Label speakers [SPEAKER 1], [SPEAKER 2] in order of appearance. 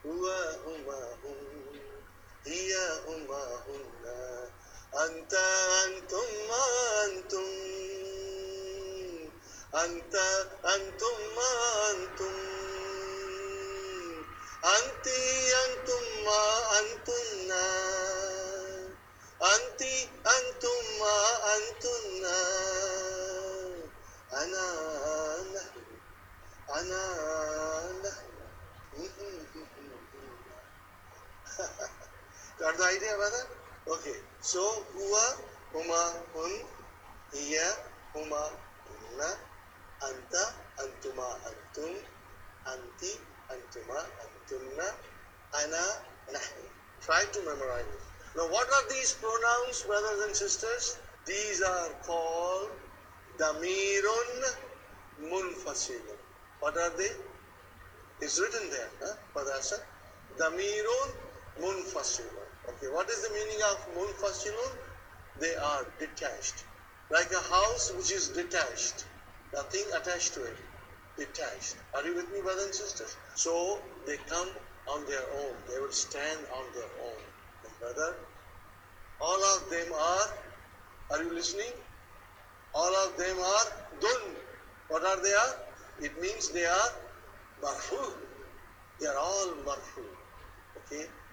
[SPEAKER 1] huwa huma hum hiya huma hunna anta antum ma antum anta antum ma antum anti antum ma antunna anti antum ma antunna ana nahnu ana nahnu. Got the idea, brother? Okay. So huwa huma hun hiya huma hunna anta antuma antum anti antuma antunna ana nahnu. Try to memorize it. Now what are these pronouns, brothers and sisters? These are called damirun munfasilun. What are they? It's written there, Padasa. Damirun munfasilun. Okay, what is the meaning of munfasilun? They are detached. Like a house which is detached. Nothing attached to it. Detached. Are you with me, brothers and sisters? So they come on their own. They will stand on their own. And brother, all of them are you listening? All of them are dun. What are they are? It means they are marfu. They are all marfu. Okay?